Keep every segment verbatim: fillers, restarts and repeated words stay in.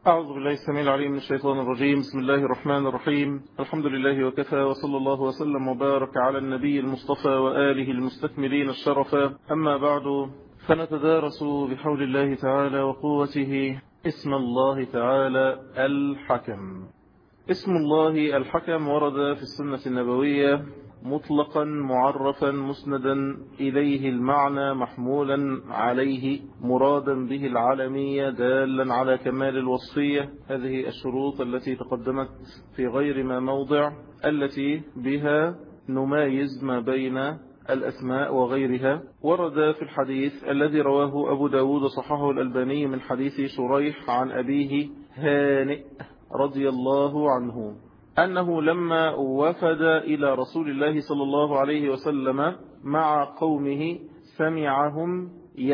أعوذ بالله السميع العليم من الشيطان الرجيم. بسم الله الرحمن الرحيم. الحمد لله وكفى، وصلى الله وسلم وبارك على النبي المصطفى وآله المستكملين الشرفا. أما بعد، فنتدارس بحول الله تعالى وقوته اسم الله تعالى الحكم. اسم الله الحكم ورد في السنة النبوية مطلقا معرفا مسندا إليه المعنى محمولا عليه مرادا به العالمية دالا على كمال الوصفية. هذه الشروط التي تقدمت في غير ما موضع، التي بها نمايز ما بين الأسماء وغيرها. ورد في الحديث الذي رواه أبو داود صححه الألباني من حديث شريح عن أبيه هانئ رضي الله عنه أنه لما وفد إلى رسول الله صلى الله عليه وسلم مع قومه سمعهم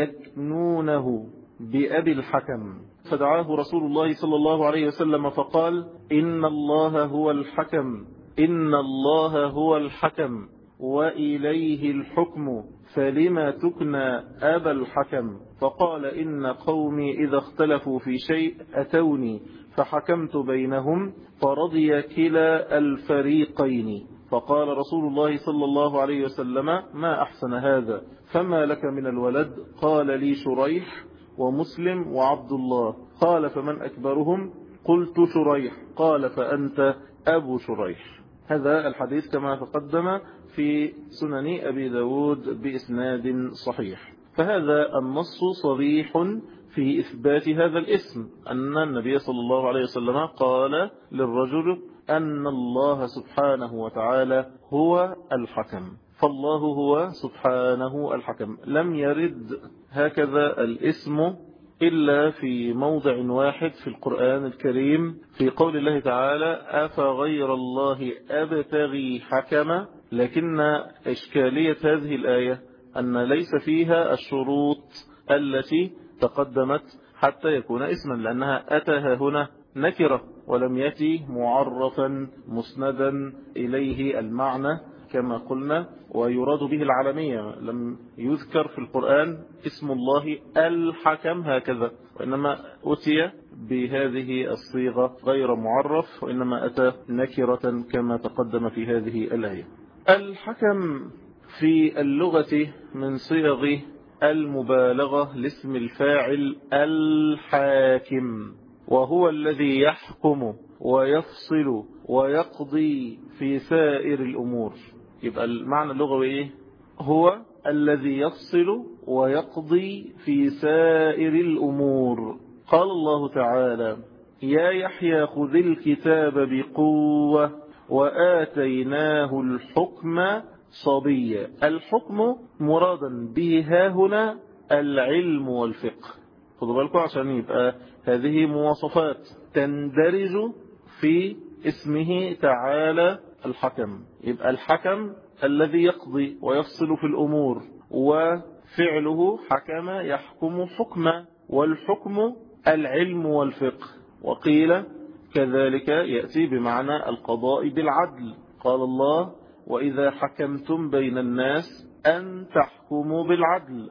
يكنونه بأبي الحكم، فدعاه رسول الله صلى الله عليه وسلم فقال: إن الله هو الحكم، إن الله هو الحكم وإليه الحكم، فلما تكنى أبا الحكم؟ فقال: إن قومي إذا اختلفوا في شيء أتوني فحكمت بينهم فرضي كلا الفريقين. فقال رسول الله صلى الله عليه وسلم: ما أحسن هذا، فما لك من الولد؟ قال: لي شريح ومسلم وعبد الله. قال: فمن أكبرهم؟ قلت: شريح. قال: فأنت أبو شريح. هذا الحديث كما تقدم في سنن أبي داود بإسناد صحيح. فهذا النص صريح في إثبات هذا الاسم، أن النبي صلى الله عليه وسلم قال للرجل أن الله سبحانه وتعالى هو الحكم، فالله هو سبحانه الحكم. لم يرد هكذا الاسم إلا في موضع واحد في القرآن الكريم، في قول الله تعالى: أفغير الله أبتغي حكما. لكن إشكالية هذه الآية أن ليس فيها الشروط التي تقدمت حتى يكون اسما، لأنها أتاها هنا نكرة ولم يأتي معرفا مسندا إليه المعنى كما قلنا، ويراد به العالمية. لم يذكر في القرآن اسم الله الحكم هكذا، وإنما أتي بهذه الصيغة غير معرف، وإنما أتى نكرة كما تقدم في هذه الآية. الحكم في اللغة من صيغ المبالغة لاسم الفاعل الحاكم، وهو الذي يحكم ويفصل ويقضي في سائر الأمور. يبقى المعنى اللغوي إيه؟ هو الذي يفصل ويقضي في سائر الأمور. قال الله تعالى: يا يحيى خذ الكتاب بقوة وآتيناه الحكم صبيا. الحكم مرادا به ها هنا العلم والفقه. خذوا بالكم عشان يبقى هذه مواصفات تندرج في اسمه تعالى الحكم. يبقى الحكم الذي يقضي ويفصل في الأمور، وفعله حكم يحكم حكما، والحكم العلم والفقه. وقيل كذلك يأتي بمعنى القضاء بالعدل. قال الله: وإذا حكمتم بين الناس أن تحكموا بالعدل.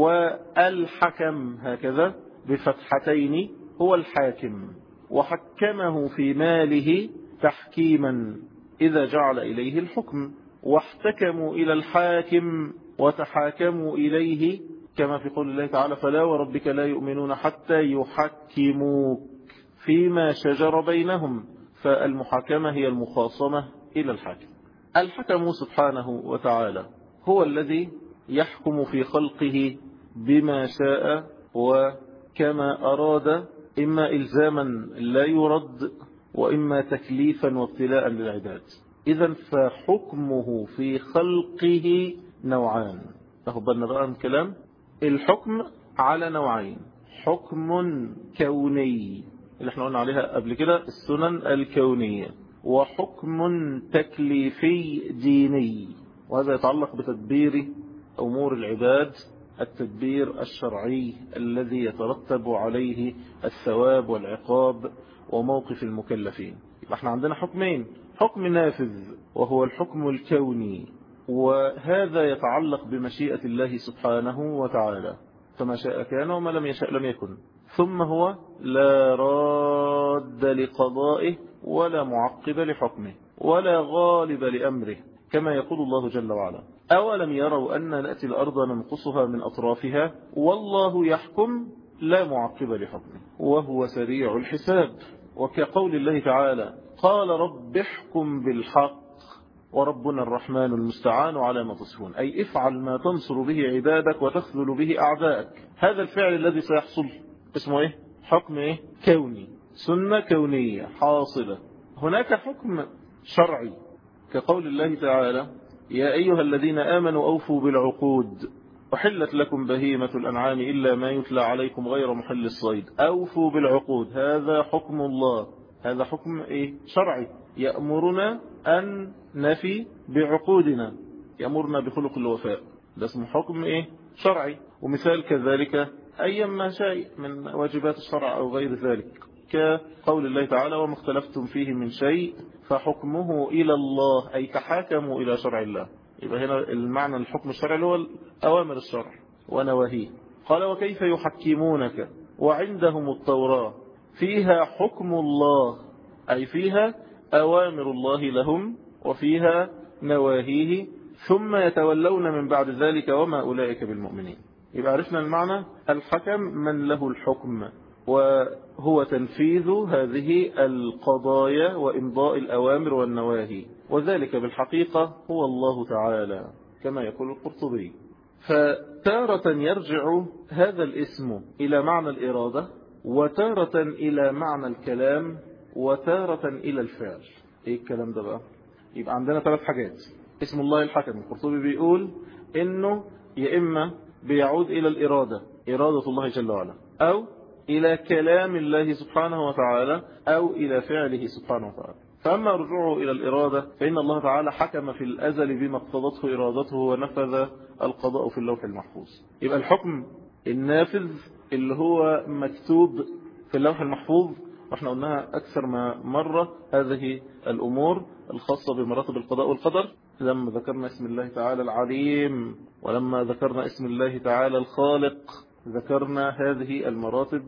والحكم هكذا بفتحتين هو الحاكم، وحكمه في ماله تحكيما إذا جعل إليه الحكم، واحتكموا إلى الحاكم وتحاكموا إليه، كما في قول الله تعالى: فلا وربك لا يؤمنون حتى يحكموك فيما شجر بينهم. فالمحاكمة هي المخاصمة إلى الحاكم. الحكم سبحانه وتعالى هو الذي يحكم في خلقه بما شاء وكما أراد، إما إلزاما لا يرد، وإما تكليفا وابتلاء للعباد. إذن فحكمه في خلقه نوعان. أخبرنا بقى من كلام الحكم على نوعين: حكم كوني اللي احنا قلنا عليها قبل كده السنن الكونية، وحكم تكليفي ديني، وهذا يتعلق بتدبير أمور العباد، التدبير الشرعي الذي يترتب عليه الثواب والعقاب وموقف المكلفين. يبقى احنا عندنا حكمين: حكم نافذ وهو الحكم الكوني، وهذا يتعلق بمشيئة الله سبحانه وتعالى، فما شاء كان وما لم يشاء لم يكن. ثم هو لا راد راد لقضائه ولا معقب لحكمه ولا غالب لأمره، كما يقول الله جل وعلا: أولم يروا أن نأتي الأرض ننقصها من أطرافها والله يحكم لا معقب لحكمه وهو سريع الحساب. وكقول الله تعالى: قال رب احكم بالحق وربنا الرحمن المستعان على ما تصفون، أي افعل ما تنصر به عبادك وتخذل به أعدائك. هذا الفعل الذي سيحصل اسمه إيه؟ حكم إيه؟ كوني، سنة كونية حاصلة. هناك حكم شرعي كقول الله تعالى: يا أيها الذين آمنوا أوفوا بالعقود وحلت لكم بهيمة الأنعام إلا ما يتلى عليكم غير محل الصيد. أوفوا بالعقود، هذا حكم الله، هذا حكم إيه؟ شرعي يأمرنا أن نفي بعقودنا، يأمرنا بخلق الوفاء، ده اسمه حكم إيه؟ شرعي. ومثال كذلك أيما شيء من واجبات الشرع أو غير ذلك، كقول الله تعالى: وما اختلفتم فيه من شيء فحكمه إلى الله، أي تحاكموا إلى شرع الله. يبقى هنا المعنى الحكم الشرعي اللي هو أوامر الشرع ونواهيه. قال: وكيف يحكمونك وعندهم التوراة فيها حكم الله، أي فيها أوامر الله لهم وفيها نواهيه، ثم يتولون من بعد ذلك وما أولئك بالمؤمنين. يبقى عرفنا المعنى: الحكم من له الحكم، وهو تنفيذ هذه القضايا وإمضاء الأوامر والنواهي، وذلك بالحقيقة هو الله تعالى كما يقول القرطبي. فتارة يرجع هذا الاسم إلى معنى الإرادة، وتارة إلى معنى الكلام، وتارة إلى الفعل. إيه الكلام ده بقى؟ يبقى عندنا ثلاث حاجات. اسم الله الحكم، القرطبي بيقول إنه يا إما بيعود إلى الإرادة، إرادة الله جل وعلا، أو إلى كلام الله سبحانه وتعالى، أو إلى فعله سبحانه وتعالى. فأما رجوعه إلى الإرادة فإن الله تعالى حكم في الأزل بما اقتضته إرادته ونفذ القضاء في اللوح المحفوظ. يبقى الحكم النافذ اللي هو مكتوب في اللوح المحفوظ، واحنا قلناها أكثر ما مرة، هذه الأمور الخاصة بمراتب القضاء والقدر. لما ذكرنا اسم الله تعالى العليم، ولما ذكرنا اسم الله تعالى الخالق، ذكرنا هذه المراتب.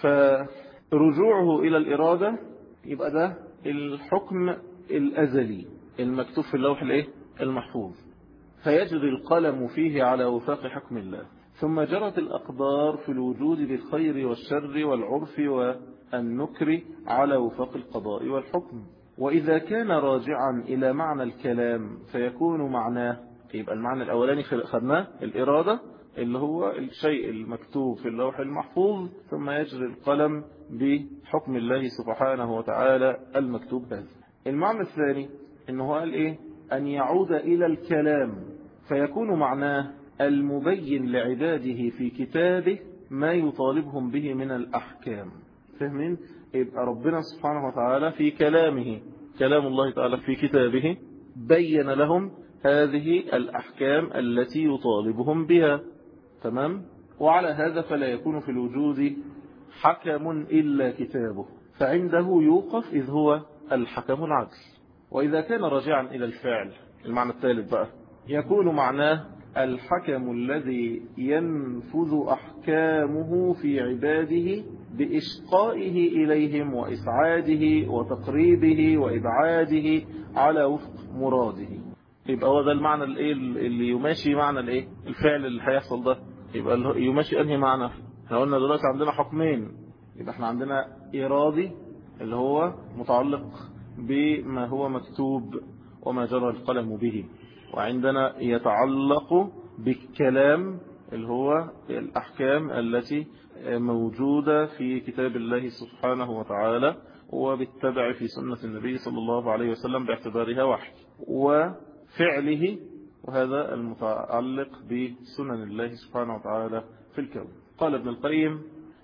فرجوعه إلى الإرادة يبقى ده الحكم الأزلي المكتوب في اللوح الإيه؟ المحفوظ، فيجري القلم فيه على وفاق حكم الله، ثم جرت الأقدار في الوجود بالخير والشر والعرف والنكر على وفاق القضاء والحكم. وإذا كان راجعا إلى معنى الكلام فيكون معناه، يبقى المعنى الأولاني خدناه الإرادة اللي هو الشيء المكتوب في اللوح المحفوظ، ثم يجري القلم بحكم الله سبحانه وتعالى المكتوب هذا. المعنى الثاني إنه قال إيه؟ أن يعود إلى الكلام فيكون معناه المبين لعباده في كتابه ما يطالبهم به من الأحكام. فهمين؟ يبقى ربنا سبحانه وتعالى في كلامه، كلام الله تعالى في كتابه، بين لهم هذه الأحكام التي يطالبهم بها. تمام؟ وعلى هذا فلا يكون في الوجود حكم إلا كتابه، فعنده يوقف إذ هو الحكم العدل. وإذا كان راجعا إلى الفعل، المعنى الثالث بقى، يكون معناه الحكم الذي ينفذ أحكامه في عباده بإشقائه إليهم وإسعاده وتقريبه وإبعاده على وفق مراده. يبقى هو ده المعنى اللي يماشي معنى الايه الفعل اللي هيحصل ده. يبقى يماشي انهي معنى؟ احنا قلنا دلوقتي عندنا حكمين. يبقى احنا عندنا إرادي اللي هو متعلق بما هو مكتوب وما جرى القلم به، وعندنا يتعلق بالكلام اللي هو الأحكام التي موجودة في كتاب الله سبحانه وتعالى وبالتبع في سنة النبي صلى الله عليه وسلم باعتبارها وحي، وفعله وهذا المتعلق بسنن الله سبحانه وتعالى في الكون. قال ابن القيم: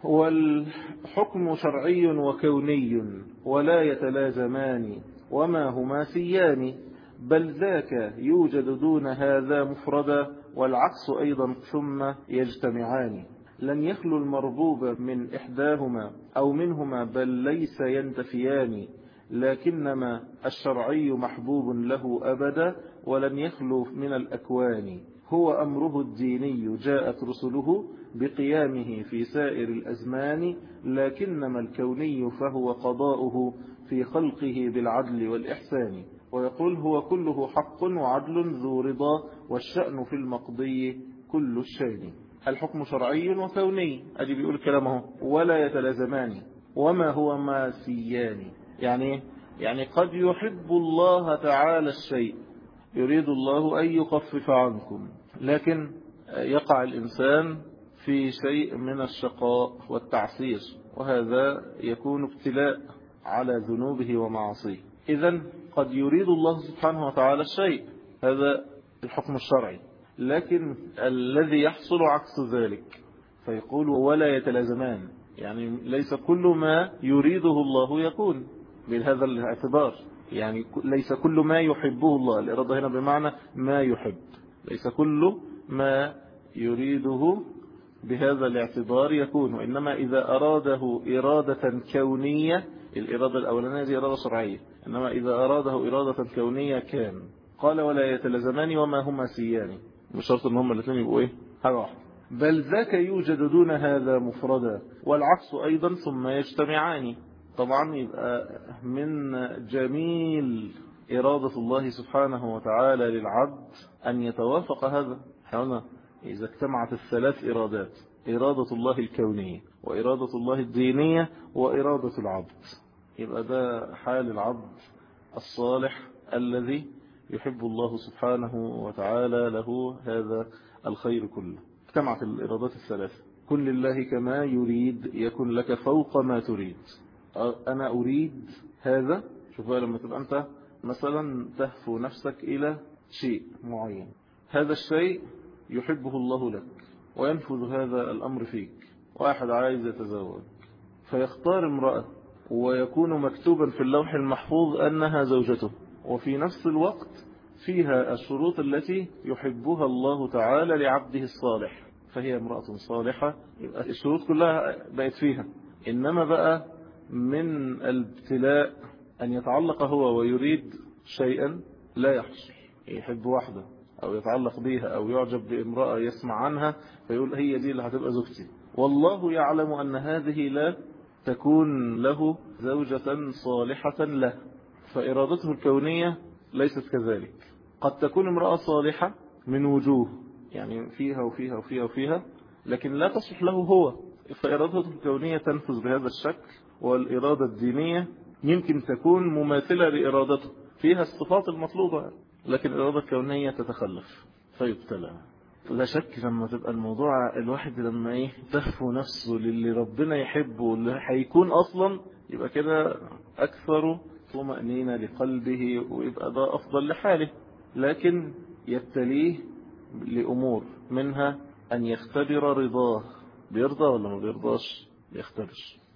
والحكم شرعي وكوني ولا يتلازمان وما هما سيان، بل ذاك يوجد دون هذا مفردا والعكس أيضا ثم يجتمعان. لن يخلو المربوب من إحداهما أو منهما بل ليس ينتفيان، لكنما الشرعي محبوب له أبدا ولن يخلو من الأكوان. هو أمره الديني جاءت رسله بقيامه في سائر الأزمان، لكنما الكوني فهو قضاؤه في خلقه بالعدل والإحسان. ويقول هو كله حق وعدل ذو رضا، والشأن في المقضي كل الشان. الحكم شرعي وكوني، أدي بيقول كلامه ولا يتلازمان. وما هو ما سيان، يعني يعني قد يحب الله تعالى الشيء، يريد الله أن يخفف عنكم، لكن يقع الإنسان في شيء من الشقاء والتعسير، وهذا يكون ابتلاء على ذنوبه ومعاصيه. إذن قد يريد الله سبحانه وتعالى الشيء، هذا الحكم الشرعي، لكن الذي يحصل عكس ذلك، فيقول ولا يتلازمان، يعني ليس كل ما يريده الله يكون بهذا الاعتبار. يعني ليس كل ما يحبه الله، الإرادة هنا بمعنى ما يحب، ليس كل ما يريده بهذا الاعتبار يكون، وإنما إذا أراده إرادة كونية، الإرادة الأولانية دي إرادة شرعية، إنما إذا أراده إرادة كونية كان. قال ولا يتلازمان وما هما سيان، مش شرط ان هما الاثنين يبقوا ايه حاجة واحدة، بل ذاك يوجد دون هذا مفردا، والعكس أيضا ثم يجتمعان. طبعا يبقى من جميل إرادة الله سبحانه وتعالى للعبد أن يتوافق هذا. حيونا إذا اجتمعت الثلاث إرادات، إرادة الله الكونية وإرادة الله الدينية وإرادة العبد، يبقى ده حال العبد الصالح الذي يحب الله سبحانه وتعالى له هذا الخير كله. اجتمعت الإرادات الثلاثة، كن لله كما يريد يكن لك فوق ما تريد. أنا أريد هذا، شوف بقى لما تبقى أنت مثلا تهفو نفسك إلى شيء معين، هذا الشيء يحبه الله لك وينفذ هذا الأمر فيك. واحد عايز يتزوج فيختار امرأة ويكون مكتوبا في اللوح المحفوظ أنها زوجته، وفي نفس الوقت فيها الشروط التي يحبها الله تعالى لعبده الصالح، فهي امرأة صالحة، يبقى الشروط كلها بقت فيها. إنما بقى من الابتلاء أن يتعلق هو ويريد شيئا لا يحصل، يحب واحدة أو يتعلق بيها أو يعجب بامرأة يسمع عنها فيقول هي دي اللي هتبقى زوجتي، والله يعلم أن هذه لا تكون له زوجة صالحة له، فإرادته الكونية ليست كذلك. قد تكون امرأة صالحة من وجوه، يعني فيها وفيها وفيها وفيها، لكن لا تصلح له هو، فإرادته الكونية تنفذ بهذا الشكل، والإرادة الدينية يمكن تكون مماثلة لإرادته فيها الصفات المطلوبة، لكن الإرادة الكونية تتخلف فيبتلى. لا شك لما تبقى الموضوع الواحد لما ايه تهفو نفسه للي ربنا يحبه واللي هيكون أصلا، يبقى كده أكثر طمأنينة لقلبه، ويبقى ده أفضل لحاله. لكن يبتليه لأمور، منها أن يختبر رضاه، بيرضى ولا ما بيرضاش، يختبر.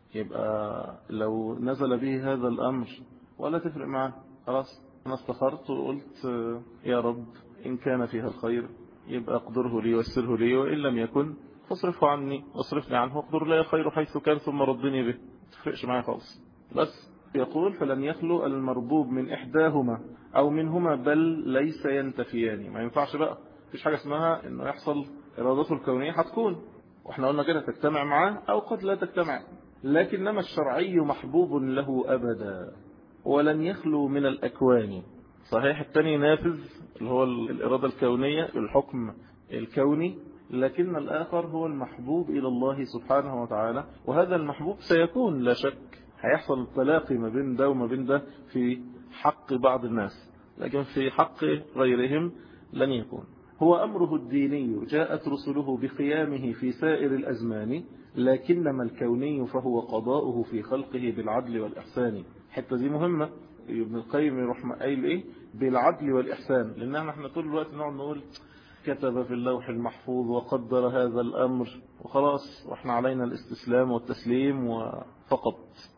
يبقى لو نزل به هذا الأمر ولا تفرق معه، خلاص أنا استخرت وقلت يا رب إن كان فيها الخير يبقى اقدره لي ويسره لي، وإن لم يكن فاصرفه عني واصرفني عنه، واقدر لي خير حيث كان ثم ردني به، ما تفرقش معي خالص. بس يقول فلن يخلو المربوب من إحداهما أو منهما بل ليس ينتفيان. ما ينفعش بقى، مفيش حاجة اسمها إنه يحصل إرادته الكونية هتكون، وإحنا قلنا كده تجتمع معاه أو قد لا تجتمع، لكنما الشرعي محبوب له أبدا ولن يخلو من الأكوان. صحيح الثاني نافذ اللي هو الإرادة الكونية الحكم الكوني، لكن الآخر هو المحبوب إلى الله سبحانه وتعالى، وهذا المحبوب سيكون لا شك هيحصل التلاقي ما بين ده وما بين ده في حق بعض الناس، لكن في حق غيرهم لن يكون. هو أمره الديني جاءت رسله بقيامه في سائر الأزمان، لكنما الكوني فهو قضاؤه في خلقه بالعدل والإحسان. حتى دي مهمة، ابن القيم يروح قايل ايه بالعدل والإحسان، لأن احنا طول الوقت نقعد نقول كتب في اللوح المحفوظ وقدر هذا الأمر وخلاص، واحنا علينا الاستسلام والتسليم وفقط.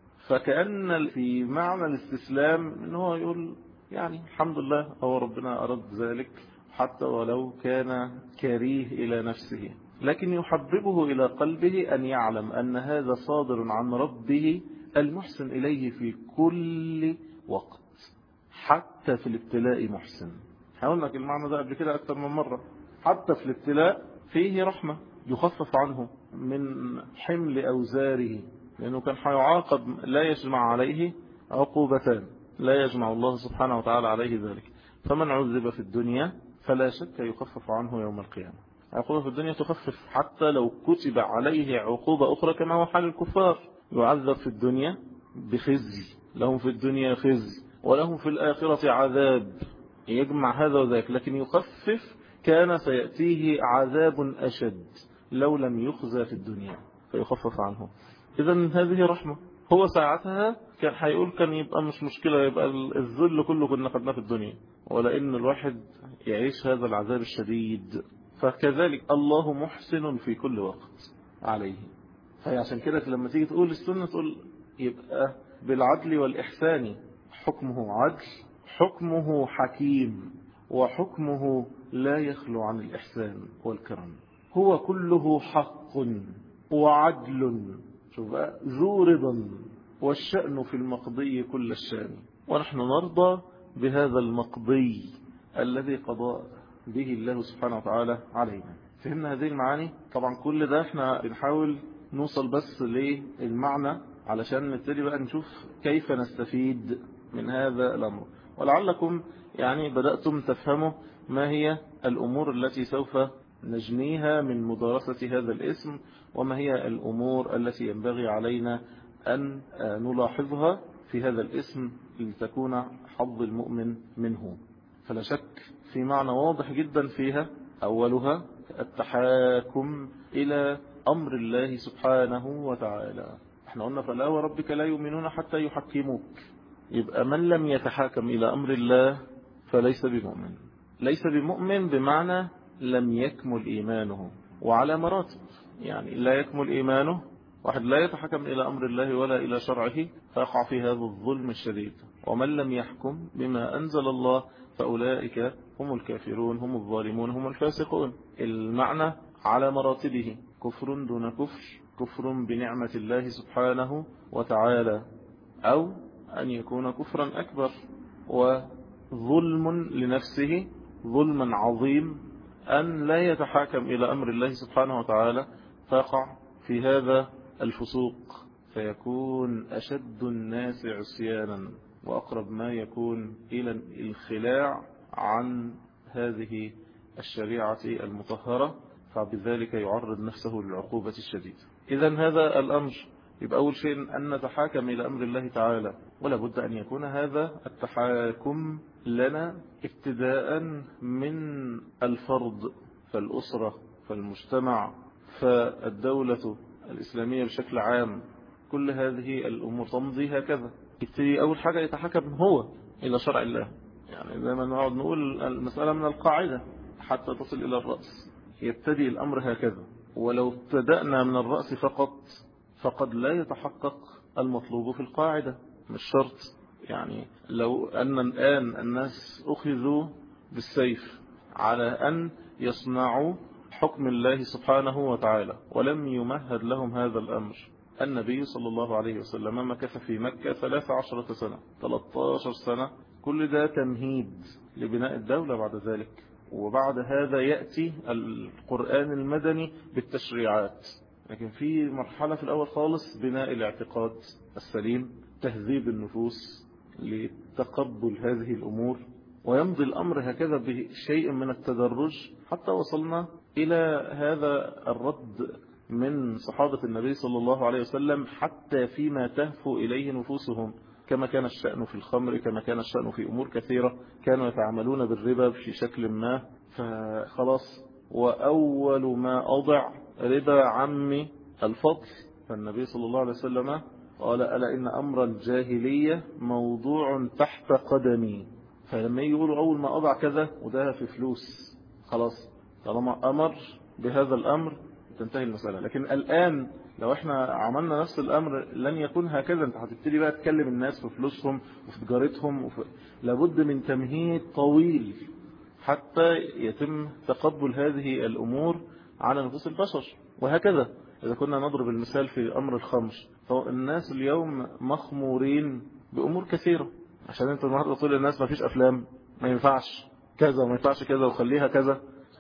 فكأن في معنى الاستسلام ان هو يقول يعني الحمد لله هو ربنا أراد ذلك حتى ولو كان كريه إلى نفسه، لكن يحببه إلى قلبه أن يعلم أن هذا صادر عن ربه المحسن إليه في كل وقت، حتى في الابتلاء محسن. حاولنا المعنى ده قبل كده أكثر من مرة. حتى في الابتلاء فيه رحمة، يخفف عنه من حمل أوزاره، لأنه كان هيعاقب لا يجمع عليه عقوبتان، لا يجمع الله سبحانه وتعالى عليه ذلك. فمن عذب في الدنيا فلا شك يخفف عنه يوم القيامة. عقوبة في الدنيا تخفف، حتى لو كتب عليه عقوبة أخرى كما هو حال الكفار، يعذب في الدنيا بخزي، لهم في الدنيا خزي ولهم في الآخرة عذاب، يجمع هذا وذاك، لكن يخفف كان سيأتيه عذاب أشد لو لم يخزى في الدنيا فيخفف عنه. إذن هذه رحمة. هو ساعتها كان هيقول كان يبقى مش مشكلة، يبقى الذل كله كنا خدناه في الدنيا، ولا إن الواحد يعيش هذا العذاب الشديد. فكذلك الله محسن في كل وقت عليه. فعشان كده لما تيجي تقول السنة تقول يبقى بالعدل والإحسان، حكمه عدل، حكمه حكيم، وحكمه لا يخلو عن الإحسان والكرم. هو كله حق وعدل، شوف بقى، ذو رضا، والشأن في المقضي كل الشأن، ونحن نرضى بهذا المقضي الذي قضى به الله سبحانه وتعالى علينا. فهمنا هذه المعاني؟ طبعا كل ده احنا بنحاول نوصل بس للمعنى علشان نبتدي بقى نشوف كيف نستفيد من هذا الأمر. ولعلكم يعني بدأتم تفهموا ما هي الأمور التي سوف نجنيها من مدارسة هذا الاسم، وما هي الأمور التي ينبغي علينا أن نلاحظها في هذا الاسم لتكون حظ المؤمن منه. فلا شك في معنى واضح جدا فيها، أولها التحاكم إلى أمر الله سبحانه وتعالى. احنا قلنا فلا وربك لا يؤمنون حتى يحكموك، يبقى من لم يتحاكم إلى أمر الله فليس بمؤمن. ليس بمؤمن بمعنى لم يكمل إيمانه، وعلى مراتب، يعني لا يكمل إيمانه، واحد لا يتحكم إلى أمر الله ولا إلى شرعه فيقع في هذا الظلم الشديد. ومن لم يحكم بما أنزل الله فأولئك هم الكافرون، هم الظالمون، هم الفاسقون. المعنى على مراتبه، كفر دون كفر، كفر بنعمة الله سبحانه وتعالى، أو أن يكون كفرا أكبر وظلم لنفسه، ظلما عظيم أن لا يتحاكم إلى أمر الله سبحانه وتعالى فيقع في هذا الفسوق، فيكون أشد الناس عصيانا وأقرب ما يكون إلى الخلاع عن هذه الشريعة المطهرة، فبذلك يعرض نفسه للعقوبة الشديدة. إذن هذا الأمر يبقى أول شيء أن نتحاكم إلى أمر الله تعالى، ولا بد أن يكون هذا التحاكم لنا ابتداء من الفرد، فالأسرة، فالمجتمع، فالدولة الإسلامية بشكل عام. كل هذه الأمور تمضي هكذا. يبتدي أول حاجة يتحكم هو إلى شرع الله، يعني زي ما نقعد نقول المسألة من القاعدة حتى تصل إلى الرأس، يبتدي الأمر هكذا. ولو ابتدأنا من الرأس فقط فقد لا يتحقق المطلوب في القاعدة، مش شرط. يعني لو أن الآن الناس أخذوا بالسيف على أن يصنعوا حكم الله سبحانه وتعالى ولم يمهد لهم هذا الأمر. النبي صلى الله عليه وسلم مكث في مكة ثلاث عشرة سنة، ثلاثة عشر سنة، كل ده تمهيد لبناء الدولة بعد ذلك. وبعد هذا يأتي القرآن المدني بالتشريعات، لكن في مرحلة في الأول خالص بناء الاعتقاد السليم، تهذيب النفوس لتقبل هذه الأمور، ويمضي الأمر هكذا بشيء من التدرج حتى وصلنا إلى هذا الرد من صحابة النبي صلى الله عليه وسلم حتى فيما تهفو إليه نفوسهم، كما كان الشأن في الخمر، كما كان الشأن في أمور كثيرة، كانوا يتعاملون بالربا في شكل ما، فخلاص وأول ما أضع ربا عمي الفضل. فالنبي صلى الله عليه وسلم قال ألا إن أمر الجاهلية موضوع تحت قدمي. فلما يقولوا أول ما أضع كذا وده في فلوس، خلاص طالما أمر بهذا الأمر تنتهي المسألة. لكن الآن لو احنا عملنا نفس الأمر لن يكون هكذا. انت هتبتدي بقى تكلم الناس في فلوسهم وفي تجارتهم وفي... لابد من تمهيد طويل حتى يتم تقبل هذه الأمور على نفوس البشر. وهكذا إذا كنا نضرب المثال في أمر الخمر، فالناس اليوم مخمورين بأمور كثيرة. عشان انت النهارده تقول للناس ما فيش أفلام، ما ينفعش كذا وما ينفعش كذا وخليها كذا،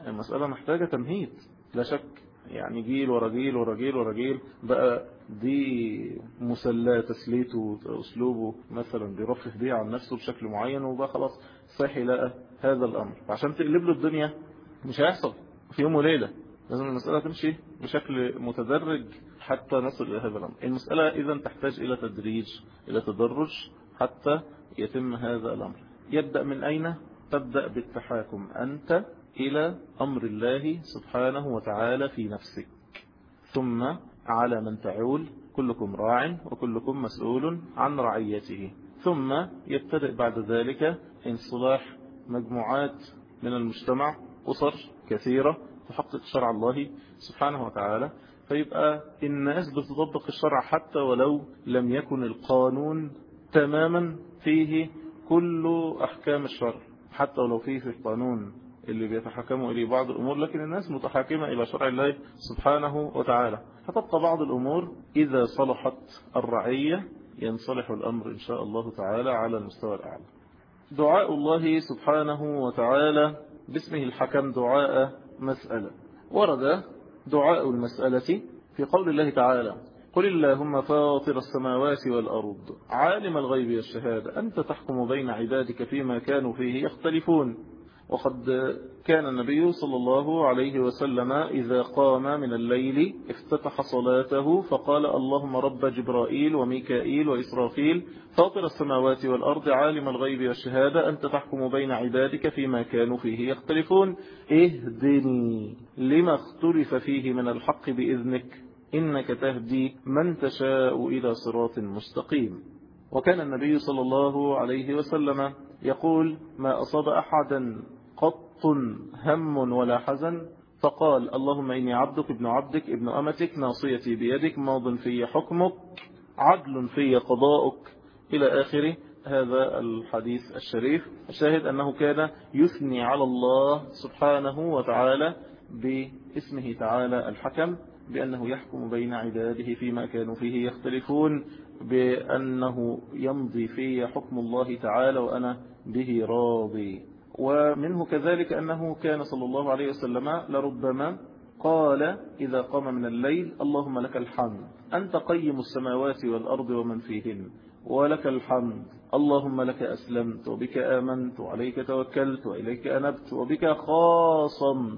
المسألة محتاجة تمهيد لا شك، يعني جيل ورا جيل ورا جيل ورا جيل بقى دي مسلاه تسليته أسلوبه مثلا بيرفه بيه عن نفسه بشكل معين، وبقى خلاص صحي لقى هذا الأمر. عشان تقلب له الدنيا مش هيحصل في يوم وليلة، لازم المسألة تمشي بشكل متدرج حتى نصل إلى هذا الأمر. المسألة إذن تحتاج إلى تدريج، إلى تدرج حتى يتم هذا الأمر. يبدأ من أين؟ تبدأ بالتحاكم أنت إلى أمر الله سبحانه وتعالى في نفسك، ثم على من تعول، كلكم راع وكلكم مسؤول عن رعيته. ثم يبتدئ بعد ذلك انصلاح مجموعات من المجتمع، أسر كثيرة تحقق شرع الله سبحانه وتعالى، فيبقى الناس بتطبق الشرع حتى ولو لم يكن القانون تماما فيه كل أحكام الشرع، حتى ولو فيه في القانون اللي بيتحكموا إليه بعض الأمور، لكن الناس متحاكمة إلى شرع الله سبحانه وتعالى. فتبقى بعض الأمور إذا صلحت الرعية ينصلح الأمر إن شاء الله تعالى على المستوى الأعلى. دعاء الله سبحانه وتعالى باسمه الحكم دعاء مسألة. ورد دعاء المسألة في قول الله تعالى: قل اللهم فاطر السماوات والأرض عالم الغيب والشهادة أنت تحكم بين عبادك فيما كانوا فيه يختلفون. وقد كان النبي صلى الله عليه وسلم إذا قام من الليل افتتح صلاته فقال: اللهم رب جبرائيل وميكائيل وإسرافيل فاطر السماوات والأرض عالم الغيب والشهادة أنت تحكم بين عبادك فيما كانوا فيه يختلفون اهدني لما اختلف فيه من الحق بإذنك إنك تهدي من تشاء إلى صراط مستقيم. وكان النبي صلى الله عليه وسلم يقول: ما أصاب أحدا قط هم ولا حزن فقال: اللهم إني عبدك ابن عبدك ابن أمتك ناصيتي بيدك ماض في حكمك عدل في قضاؤك إلى آخر هذا الحديث الشريف. الشاهد أنه كان يثني على الله سبحانه وتعالى باسمه تعالى الحكم، بأنه يحكم بين عباده فيما كانوا فيه يختلفون، بأنه يمضي في حكم الله تعالى وأنا به راضي. ومنه كذلك أنه كان صلى الله عليه وسلم لربما قال إذا قام من الليل: اللهم لك الحمد أنت قيم السماوات والأرض ومن فيهن ولك الحمد اللهم لك أسلمت وبك آمنت وعليك توكلت وإليك أنبت وبك خاصمت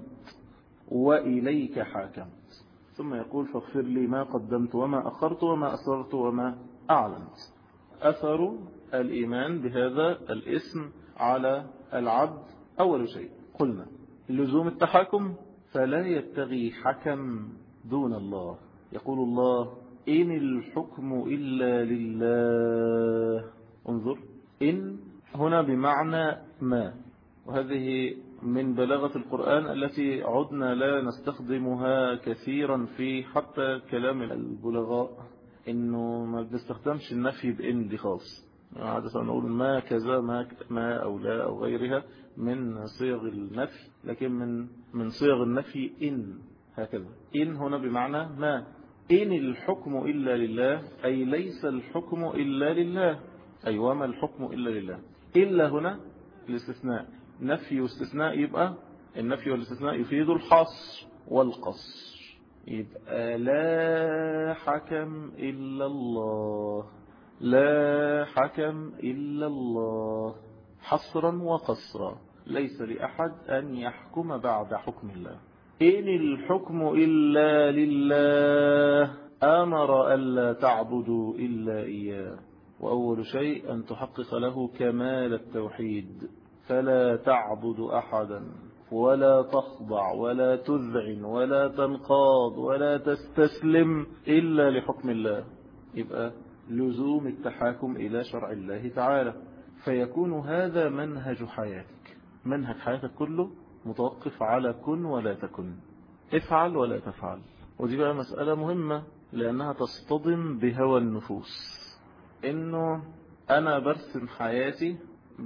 وإليك حاكمت. ثم يقول: فاغفر لي ما قدمت وما أخرت وما أسررت وما أعلنت. أثر الإيمان بهذا الاسم على العبد: أول شيء قلنا لزوم التحاكم، فلا يبتغي حكم دون الله. يقول الله: إن الحكم إلا لله. انظر، إن هنا بمعنى ما، وهذه من بلاغة القرآن التي عدنا لا نستخدمها كثيرا في حتى كلام البلغاء، إنه ما بنستخدمش النفي بإن دي خالص. عادة نقول ما كذا ما, ما أو لا أو غيرها من صيغ النفي، لكن من من صيغ النفي إن، هكذا. إن هنا بمعنى ما. إن الحكم إلا لله، أي ليس الحكم إلا لله، أي وما الحكم إلا لله. إلا هنا الاستثناء، نفي واستثناء، يبقى النفي والاستثناء يفيد الحصر والقصر. يبقى لا حكم إلا الله، لا حكم إلا الله، حصرا وقصرا، ليس لأحد أن يحكم بعد حكم الله. إن الحكم إلا لله أمر ألا تعبدوا إلا إياه، وأول شيء أن تحقق له كمال التوحيد، فلا تعبد أحدا ولا تخضع ولا تذعن ولا تنقاض ولا تستسلم إلا لحكم الله. يبقى لزوم التحاكم إلى شرع الله تعالى، فيكون هذا منهج حياتك، منهج حياتك كله متوقف على كن ولا تكن، افعل ولا تفعل. ودي بقى مسألة مهمة لأنها تصطدم بهوى النفوس، إنه أنا برسم حياتي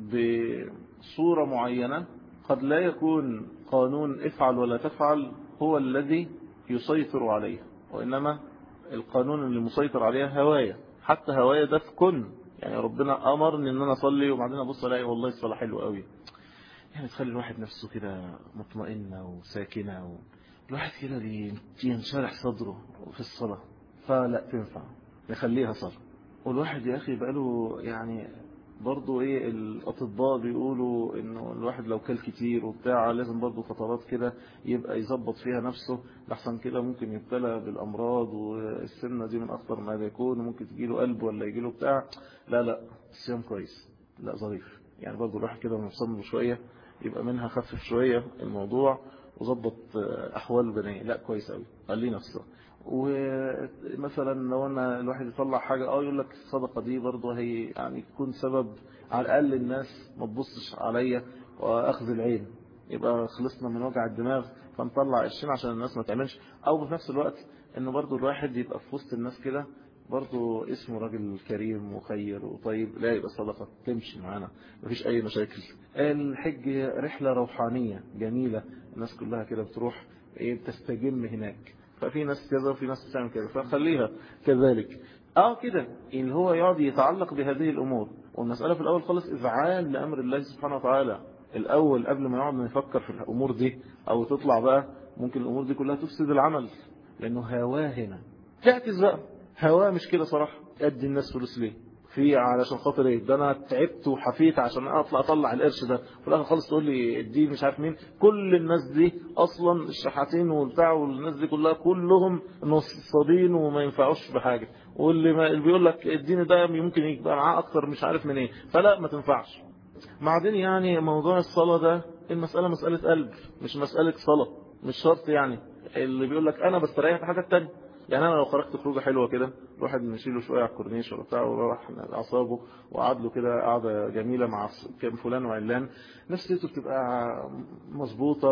بصورة معينة، قد لا يكون قانون افعل ولا تفعل هو الذي يسيطر عليها، وإنما القانون اللي مسيطر عليها هواية. حتى هواية ده في كن، يعني ربنا أمرني إن أنا أصلي وبعدين أبص ألاقي والله الصلاة حلوة قوي، يعني تخلي الواحد نفسه كده مطمئنة وساكنة و... الواحد كده ينشرح صدره في الصلاة، فلا تنفع نخليها صلاة. والواحد يا أخي بقاله يعني برضو ايه الأطباء بيقولوا انه الواحد لو كل كتير وبتاع لازم برضو فترات كده يبقى يظبط فيها نفسه، لحسن كده ممكن يبتلى بالأمراض، والسنة دي من أخطر ما يكون، ممكن تجيله قلب ولا يجيله بتاع. لا لا الصيام كويس، لا ظريف يعني، برضو الواحد كده مصمم شوية يبقى منها خفف شوية الموضوع وظبط أحوال البنية، لا كويس قوي خليه نفسه. ومثلا لو أن الواحد يطلع حاجة اه يقول لك الصدقة دي برضه هي يعني تكون سبب على الأقل الناس ما تبصش عليا وأخذ العين، يبقى خلصنا من وجع الدماغ فنطلع عشرين عشان الناس ما تعملش. أو في نفس الوقت إنه برضه الواحد يبقى في وسط الناس كده برضه اسمه راجل كريم وخير وطيب، لا يبقى صدقة تمشي معانا مفيش أي مشاكل. الحج رحلة روحانية جميلة، الناس كلها كده بتروح بتستجم هناك، ففي ناس كذا وفي ناس بتعمل كذا، فخليها كذلك. اه كده اللي هو يقعد يتعلق بهذه الأمور، والمسألة في الأول خالص إذعان لأمر الله سبحانه وتعالى الأول قبل ما يقعد نفكر في الأمور دي، أو تطلع بقى ممكن الأمور دي كلها تفسد العمل، لأنه هواه هنا. تعكس بقى هواه مش كده صراحة، أدي الناس فلوس ليه؟ في علشان خاطر ايه؟ ده انا تعبت وحفيت عشان اطلع اطلع القرش ده، في الاخر خالص تقول لي ادي مش عارف مين. كل الناس دي اصلا الشحاتين والبتاع والناس دي كلها كلهم نصابين وما ينفعوش بحاجه، واللي ما اللي بيقول لك اديني ده ممكن يبقى معاه اكتر مش عارف من ايه، فلا ما تنفعش. بعدين يعني موضوع الصلاه ده المساله مساله قلب مش مساله صلاه، مش شرط يعني اللي بيقول لك انا بستريح في حاجه ثانيه. يعني انا لو خرجت خروجه حلوه كده الواحد نشيله شويه على الكورنيش ولا بتاع وراح اعصابه وقعد له كده قعده جميله مع كام فلان وعلان، نفسيته بتبقى مظبوطه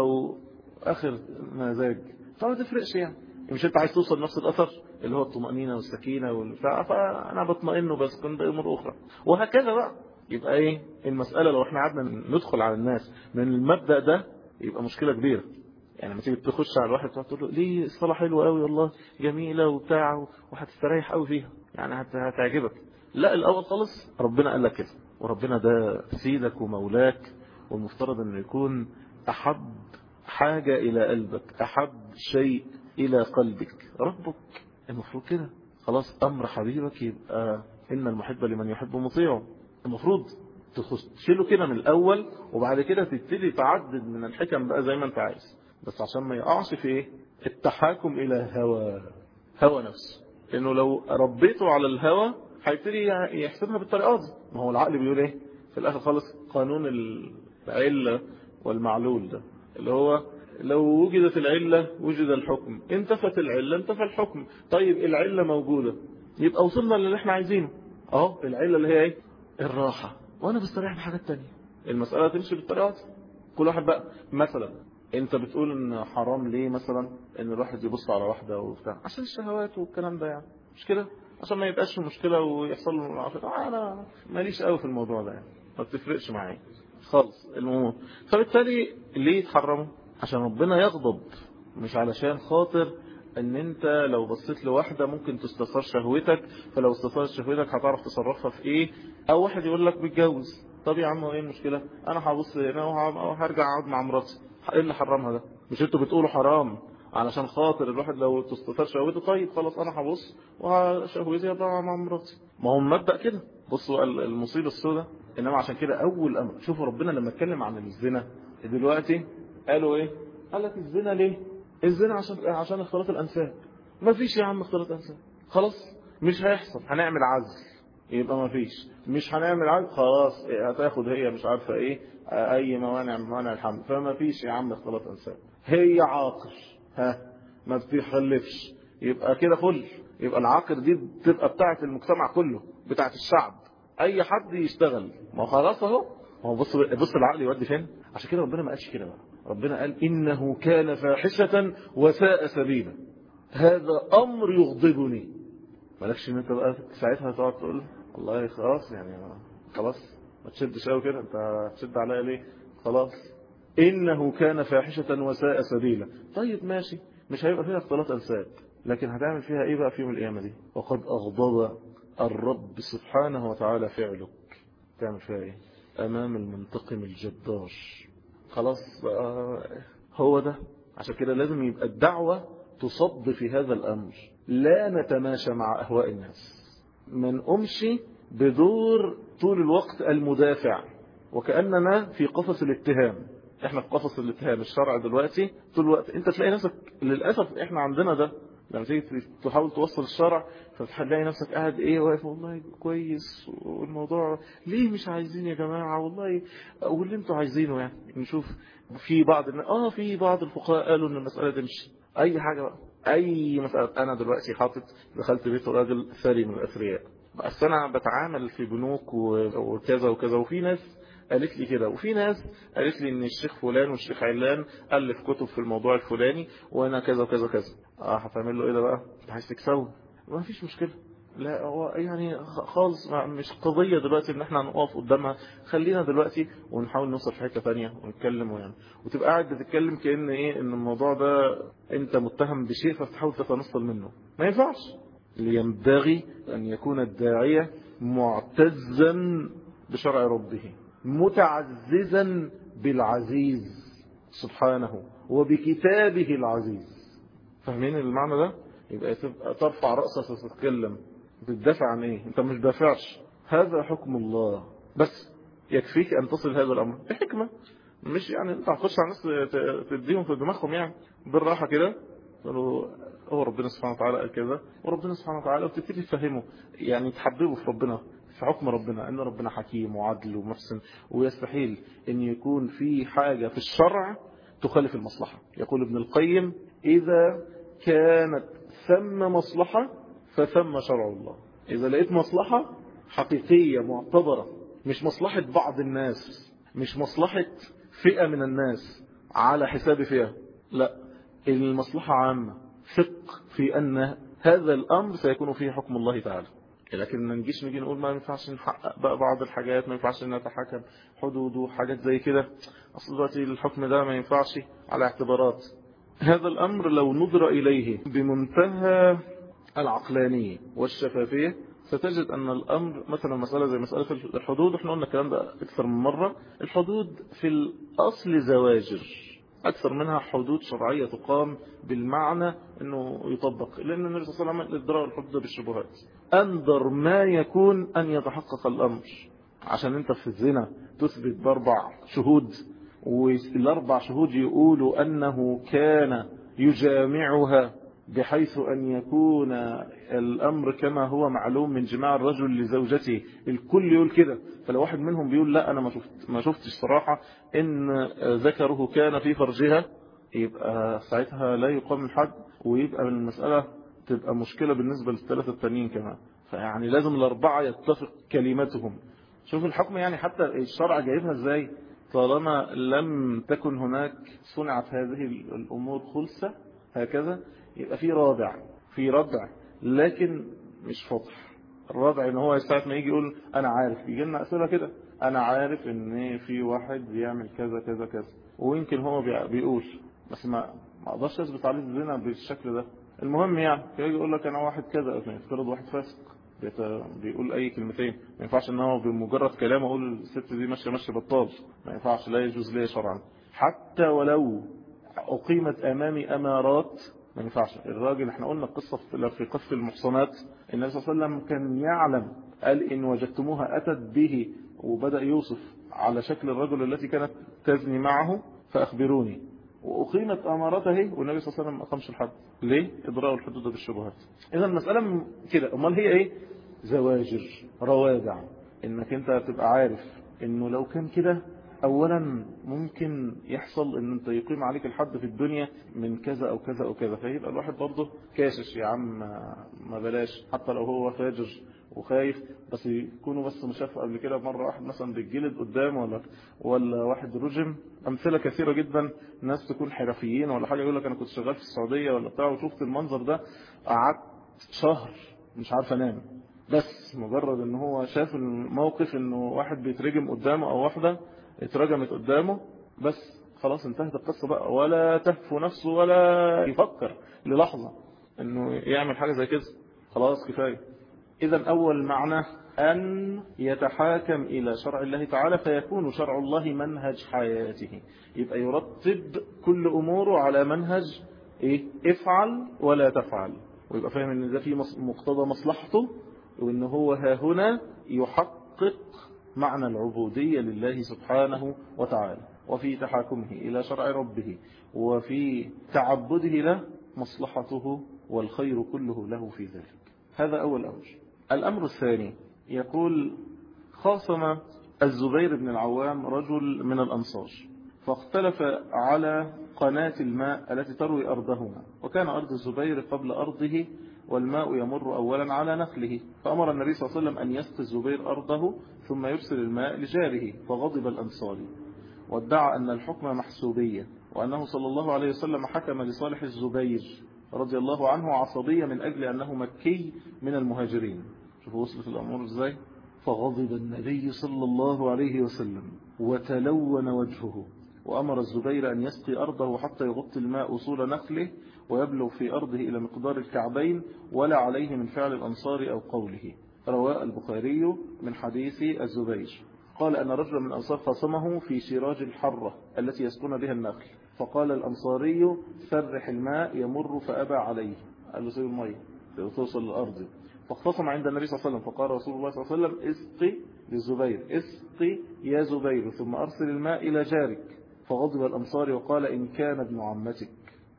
واخر مزاج، فما تفرقش يعني. مش انت عايز توصل نفس الاثر اللي هو الطمانينه والسكينه والبتاع، فانا بطمئنه بس كنت بامور اخرى وهكذا بقى. يبقى ايه المساله لو احنا قعدنا ندخل على الناس من المبدا ده يبقى مشكله كبيره. يعني لما تيجي تخش على الواحد تقول له ليه الصلاة حلوة قوي والله جميلة وبتاع وهتستريح قوي فيها يعني هتعجبك، لا الأول خالص ربنا قال لك كده، وربنا ده سيدك ومولاك، والمفترض انه يكون أحب حاجة إلى قلبك، أحب شيء إلى قلبك ربك، المفروض كده خلاص أمر حبيبك يبقى إن المحب لمن يحب مطيعه. المفروض تشيله كده من الأول، وبعد كده تبتدي تعدد من الحكم بقى زي ما انت عايز، بس عشان ما يقعش في ايه التحاكم الى هوى هوى نفسه، انه لو ربيته على الهوى هيبتدي يحسبها بالطريقه دي. ما هو العقل بيقول ايه في الاخر خالص؟ قانون العله والمعلول ده اللي هو لو وجدت العله وجد الحكم، انتفت العله انتفى الحكم. طيب العله موجوده يبقى وصلنا للي احنا عايزينه اهو، العله اللي هي ايه؟ الراحه، وانا بستريح بحاجات تانية. المساله تمشي بالطريقه دي. كل واحد بقى مثلا انت بتقول ان حرام ليه مثلا ان الواحد يبص على واحده وبتاع عشان الشهوات والكلام ده، يعني مش كده؟ عشان ما يبقاش في مشكله ويحصل له العافيه. انا ماليش قوي في الموضوع ده يعني، ما بتفرقش معايا خالص الامور. فبالتالي ليه يتحرموا؟ عشان ربنا يغضب، مش علشان خاطر ان انت لو بصيت لواحده ممكن تستثار شهوتك، فلو استثارت شهوتك هتعرف تصرفها في ايه. او واحد يقول لك بيتجوز، طب يا عم ايه المشكله؟ انا هبص هنا وهرجع اقعد مع مراتي، ايه اللي حرمها ده؟ مش انتوا بتقولوا حرام علشان خاطر الواحد لو تستثار شهوته؟ طيب خلاص انا هبص وشهوتي هضع مع مراتي. ما هو مبدأ كده. بصوا المصيبه السوداء، انما عشان كده اول امر شوفوا ربنا لما اتكلم عن الزنا دلوقتي قالوا ايه؟ قال لك الزنا ليه؟ الزنا عشان عشان اختلاط الانساب. ما فيش يا عم اختلاط انساب، خلاص مش هيحصل، هنعمل عزل يبقى ما فيش، مش هنعمل عزل خلاص هتاخد هي مش عارفه ايه اي موانع موانع الحمل، فما فيش يا عم اختلاط انساب. هي عاقر ها ما بتخلفش يبقى كده فل، يبقى العاقر دي بتبقى بتاعه المجتمع كله، بتاعه الشعب، اي حد يشتغل. ما خلاص اهو. هو بص بص العقل يودي فين. عشان كده ربنا ما قالش كده بقى، ربنا قال انه كان فاحشه وساء سبيلا، هذا امر يغضبني. مالكش ان انت بقى ساعتها تقعد تقول والله خلاص يعني خلاص ما تشدش قوي كده، انت هتشد عليا ليه؟ خلاص انه كان فاحشه وساء سبيلا. طيب ماشي، مش هيبقى فيها اختلاط انساب، لكن هتعمل فيها ايه بقى في يوم القيامه دي؟ وقد اغضب الرب سبحانه وتعالى فعلك. تعمل فيها ايه امام المنتقم الجبار؟ خلاص آه هو ده. عشان كده لازم يبقى الدعوة تصد في هذا الأمر، لا نتماشى مع أهواء الناس، من أمشي بدور طول الوقت المدافع وكأننا في قفص الاتهام. احنا في قفص الاتهام الشرع دلوقتي طول الوقت. انت تلاقي نفسك للأسف احنا عندنا ده، لما تيجي تحاول توصل الشرع فتلاقي نفسك قاعد ايه واقف والله كويس، والموضوع ليه مش عايزين يا جماعة والله، واللي انتوا عايزينه يعني. نشوف في بعض اه في بعض الفقهاء قالوا ان المسألة تمشي اي حاجة بقى، اي مسألة. انا دلوقتي حاطط دخلت بيت راجل ثري من الاثرياء، بس انا بتعامل في بنوك وكذا وكذا، وفي ناس قالت لي كده، وفي ناس قالت لي ان الشيخ فلان والشيخ علان ألف كتب في الموضوع الفلاني وانا كذا وكذا وكذا. اه هتعمل له ايه ده بقى؟ انت عايز تكسبه؟ ما فيش مشكلة. لا هو يعني خالص مش قضية دلوقتي ان احنا نقف قدامها، خلينا دلوقتي ونحاول نوصل في حتة ثانيه ونتكلم يعني، وتبقى قاعد بتتكلم كأن ايه ان الموضوع ده انت متهم بشيء فتحاول تتنصل منه. ما ينفعش. ينبغي ان يكون الداعية معتزا بشرع ربه، متعززا بالعزيز سبحانه وبكتابه العزيز. فاهمين المعنى ده؟ يبقى تبقى ترفع رأسك وتتكلم، بتدافع عن ايه؟ انت مش دافعش، هذا حكم الله بس، يكفيك ان تصل هذا الامر بحكمة، مش يعني انت هتخش على الناس تديهم في دماغهم يعني بالراحة كده، قالوا هو ربنا سبحانه وتعالى قال كذا، وربنا سبحانه وتعالى وتبتدي تفهمه يعني، تحببه في ربنا، في حكم ربنا، ان ربنا حكيم وعدل ومحسن، ويستحيل ان يكون في حاجة في الشرع تخالف المصلحة. يقول ابن القيم إذا كانت ثم مصلحة فثم شرع الله. إذا لقيت مصلحة حقيقية معتبرة، مش مصلحة بعض الناس، مش مصلحة فئة من الناس على حساب فئة، لا، المصلحة عامة، ثق في أن هذا الأمر سيكون فيه حكم الله تعالى. لكن ما نجيش نجي نقول ما ينفعش نحقق بقى بعض الحاجات، ما ينفعش نتحكم حدود وحاجات زي كده، أصل دلوقتي الحكم ده ما ينفعش على اعتبارات. هذا الأمر لو نظر إليه بمنتهى العقلانية والشفافية ستجد أن الأمر مثلا مسألة زي مسألة الحدود، احنا قلنا الكلام ده أكثر من مرة. الحدود في الأصل زواجر، أكثر منها حدود شرعية تقام بالمعنى أنه يطبق، لأن النبي صلى الله عليه وسلم إضرار الحدود بالشبهات. أندر ما يكون أن يتحقق الأمر، عشان أنت في الزنا تثبت بأربع شهود، والأربع شهود يقولوا أنه كان يجامعها بحيث أن يكون الأمر كما هو معلوم من جماع الرجل لزوجته، الكل يقول كده. فلو واحد منهم بيقول لا أنا ما شفت ما شفتش صراحة إن ذكره كان في فرجها، يبقى ساعتها لا يقام الحد، ويبقى من المسألة تبقى مشكلة بالنسبة للثلاثة التانيين كمان. فيعني لازم الأربعة يتفق كلمتهم. شوف الحكم يعني حتى الشرع جايبها ازاي، طالما لم تكن هناك صنعت هذه الأمور خلصة هكذا، يبقى في رادع، في ردع، لكن مش فضح. الرادع ان هو ساعة ما يجي يقول انا عارف، يجي لنا اسئله كده، انا عارف ان في واحد بيعمل كذا كذا كذا، ويمكن هو بيقول بس ما ما اقدرش اثبت عليه الزنا بالشكل ده. المهم يعني يجي يقول لك انا واحد كذا، افترض واحد فاسق بيقول اي كلمتين، ما ينفعش ان هو بمجرد كلام اقول الست دي ماشيه ماشيه بطال، ما ينفعش، لا يجوز لي شرعا. حتى ولو اقيمت امامي امارات ما ينفعش. الراجل احنا قلنا القصه في قصه المحصنات، النبي صلى الله عليه وسلم كان يعلم، قال ان وجدتموها اتت به، وبدا يوصف على شكل الرجل التي كانت تزني معه فاخبروني، واقيمت امارته، والنبي صلى الله عليه وسلم ما اقامش الحد. ليه؟ اضرار الحدود بالشبهات. اذا المساله كده. امال هي ايه؟ زواجر، روادع، انك انت تبقى عارف انه لو كان كده اولا ممكن يحصل ان انت يقيم عليك الحد في الدنيا من كذا او كذا او كذا، فيبقى الواحد برضه كاشش، يا عم ما بلاش، حتى لو هو فاجر وخايف، بس يكونوا بس مشاف قبل كده مرة واحد مثلا بالجلد قدامه، ولا ولا واحد رجم. امثله كثيره جدا، ناس تكون حرفيين ولا حاجه، يقول لك انا كنت شغال في السعوديه ولا بتاع وشفت المنظر ده، قعدت شهر مش عارف انام، بس مجرد ان هو شاف الموقف انه واحد بيترجم قدامه او واحده اترجمت قدامه، بس خلاص انتهت القصه بقى، ولا تهفو نفسه ولا يفكر للحظه انه يعمل حاجه زي كده، خلاص كفايه. اذا اول معنى أن يتحاكم إلى شرع الله تعالى فيكون شرع الله منهج حياته، يبقى يرتب كل أموره على منهج إيه؟ افعل ولا تفعل، ويبقى فاهم أن ده في مقتضى مصلحته، وأنه هو ها هنا يحقق معنى العبودية لله سبحانه وتعالى، وفي تحاكمه إلى شرع ربه وفي تعبده له مصلحته والخير كله له في ذلك. هذا أول أمر. الأمر الثاني يقول: خاصم الزبير بن العوام رجل من الأنصار فاختلف على قناة الماء التي تروي أرضهما، وكان أرض الزبير قبل أرضه والماء يمر أولا على نخله، فأمر النبي صلى الله عليه وسلم أن يسقي الزبير أرضه ثم يرسل الماء لجاره، فغضب الأنصاري وادعى أن الحكم محسوبية، وأنه صلى الله عليه وسلم حكم لصالح الزبير رضي الله عنه عصبية من أجل أنه مكي من المهاجرين. شوفوا وصلت الأمور إزاي. فغضب النبي صلى الله عليه وسلم وتلون وجهه، وأمر الزبير أن يسقي أرضه حتى يغطي الماء أصول نخله ويبلغ في أرضه إلى مقدار الكعبين، ولا عليه من فعل الأنصار أو قوله. رواه البخاري من حديث الزبير قال أن رجلا من الأنصار خاصمه في شراج الحرة التي يسكن بها النخل، فقال الأنصاري: فرح الماء يمر، فأبى عليه، قال له: سيب المية توصل للأرض. فاختصم عند النبي صلى الله عليه وسلم، فقال رسول الله صلى الله عليه وسلم: اسقي للزبير، اسقي يا زبير، ثم أرسل الماء إلى جارك. فغضب الأنصاري وقال: إن كان ابن عمتك.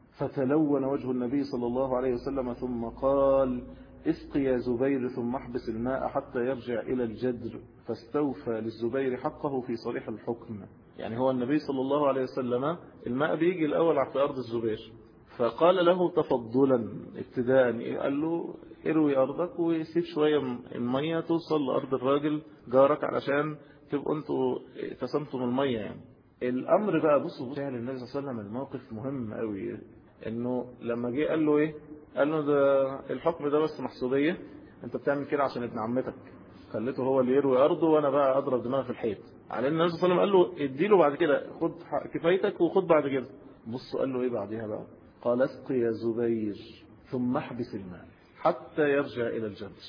فتلون وجه النبي صلى الله عليه وسلم ثم قال: اسقي يا زبير ثم احبس الماء حتى يرجع إلى الجدر، فاستوفى للزبير حقه في صريح الحكم. يعني هو النبي صلى الله عليه وسلم الماء بيجي الأول في أرض الزبير، فقال له تفضلا ابتداء، قال له: اروي أرضك ويسيب شوية المية توصل لأرض الراجل جارك علشان تبقوا انتوا تسمتم المية. يعني الأمر بقى بصوا فعل النبي صلى الله عليه وسلم الموقف مهم قوي، انه لما جه قال له ايه، قال له: ده الحكم ده بس محسوبية، انت بتعمل كده عشان ابن عمتك، خليته هو اللي يروي أرضه وانا بقى اضرب دماغي في الحيط. على النبي صلى الله عليه وسلم قال له: اديله بعد كده، خد كفايتك وخد بعد كده. بصوا قال له ايه بعدها بقى، قال: اسقي يا زبير ثم احبس الماء حتى يرجع إلى الجدر.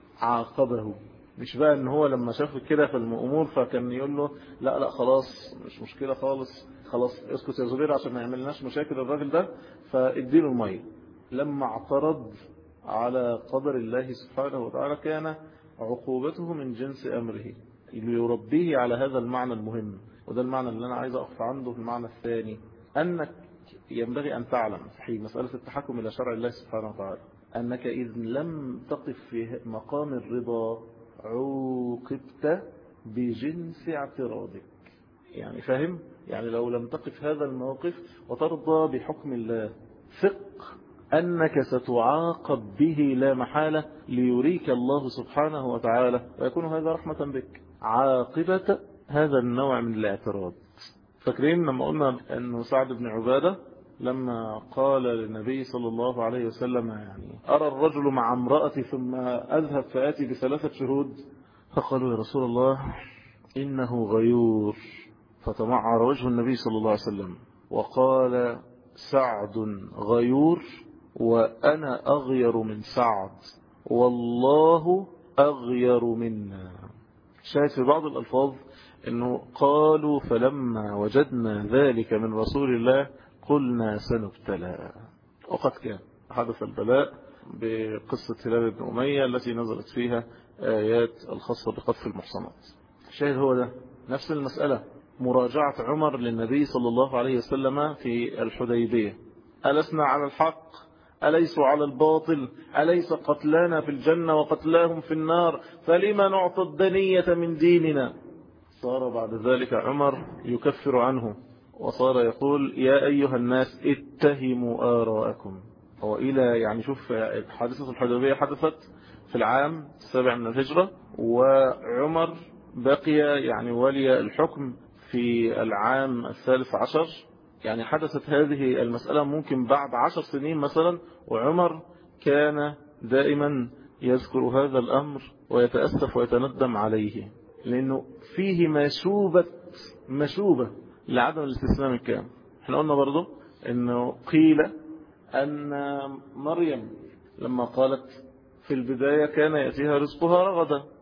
عاقبه، مش بقى ان هو لما شاف كده في الامور فكان يقول له: لا لا خلاص مش مشكلة خالص، خلاص اسكت يا زبير عشان ما يعملناش مشاكل الراجل ده، فاديله المية. لما اعترض على قدر الله سبحانه وتعالى كان عقوبته من جنس أمره ليربيه على هذا المعنى المهم. وده المعنى اللي أنا عايز أقف عنده. في المعنى الثاني أنك ينبغي أن تعلم في مسألة التحكم إلى شرع الله سبحانه وتعالى أنك إذ لم تقف في مقام الرضا عوقبت بجنس اعتراضك. يعني فاهم؟ يعني لو لم تقف هذا الموقف وترضى بحكم الله، ثق أنك ستعاقب به لا محالة ليريك الله سبحانه وتعالى، ويكون هذا رحمة بك، عاقبة هذا النوع من الاعتراض. فاكرين لما قلنا أنه سعد بن عبادة لما قال للنبي صلى الله عليه وسلم: يعني أرى الرجل مع امرأتي ثم أذهب فآتي بثلاثة شهود، فقالوا: يا رسول الله إنه غيور. فتمعر وجه النبي صلى الله عليه وسلم وقال: سعد غيور وأنا أغير من سعد، والله أغير منا. شاهد في بعض الألفاظ أنه قالوا: فلما وجدنا ذلك من رسول الله قلنا سنبتلى. وقد كان حدث البلاء بقصة هلال بن أمية التي نزلت فيها آيات الخاصة بقذف المحصنات. شاهد هو ده نفس المسألة، مراجعة عمر للنبي صلى الله عليه وسلم في الحديبية: ألسنا على الحق؟ أليسوا على الباطل؟ أليس قتلانا في الجنة وقتلاهم في النار؟ فلما نعطى الدنية من ديننا؟ صار بعد ذلك عمر يكفر عنه، وصار يقول: يا أيها الناس اتهموا آراءكم. هو إلى يعني شوف حادثة الحديبية حدثت في العام السابع من الهجرة، وعمر بقي يعني ولي الحكم في العام الثالث عشر. يعني حدثت هذه المسألة ممكن بعد عشر سنين مثلا، وعمر كان دائما يذكر هذا الأمر ويتأسف ويتندم عليه، لأنه فيه مشوبة مشوبة لعدم الاستسلام الكامل. احنا قلنا برضو أنه قيل أن مريم لما قالت في البداية كان يأتيها رزقها رغدا،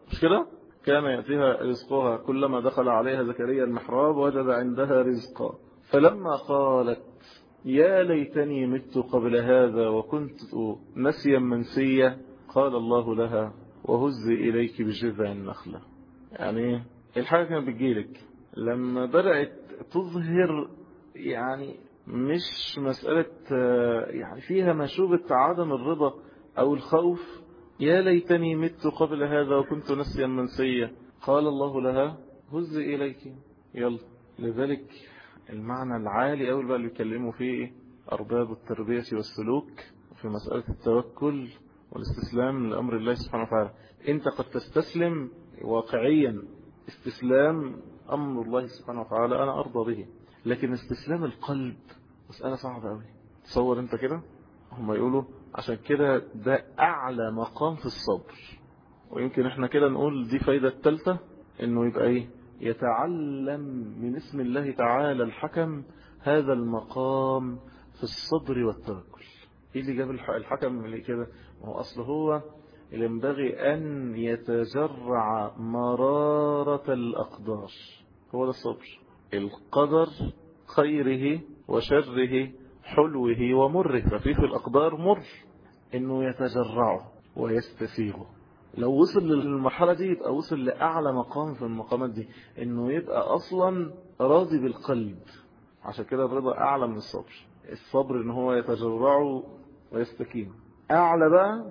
مش كده؟ كان يأتيها رزقها كلما دخل عليها زكريا المحراب وجد عندها رزقا فلما قالت يا ليتني مت قبل هذا وكنت نسيا منسيا قال الله لها وهزي إليك بجذع النخلة. يعني الحاجة كانت بتجيلك لما بدأت تظهر، يعني مش مسألة يعني فيها مشوبة عدم الرضا أو الخوف، يا ليتني مت قبل هذا وكنت نسيا منسيا قال الله لها هزي إليك يلا. لذلك المعنى العالي أول بقى اللي بيتكلموا فيه أرباب التربية والسلوك في مسألة التوكل والاستسلام لأمر الله سبحانه وتعالى. أنت قد تستسلم واقعيا استسلام أمر الله سبحانه وتعالى أنا أرضى به، لكن استسلام القلب مسألة صعبة أوي. تصور أنت كده، هم يقولوا عشان كده ده أعلى مقام في الصبر. ويمكن احنا كده نقول دي فايدة الثالثة، انه يبقى ايه يتعلم من اسم الله تعالى الحكم هذا المقام في الصبر والتوكل. ايه اللي جاب الحكم اللي كده؟ ما هو اصل هو اللي ينبغي ان يتجرع مرارة الاقدار، هو ده الصبر. القدر خيره وشره حلوه ومره، ففي في الأقدار مر، إنه يتجرعه ويستسيغه. لو وصل للمرحلة دي يبقى وصل لأعلى مقام في المقامات دي، إنه يبقى أصلا راضي بالقلب. عشان كده الرضا أعلى من الصبر. الصبر إن هو يتجرعه ويستكين أعلى بقى،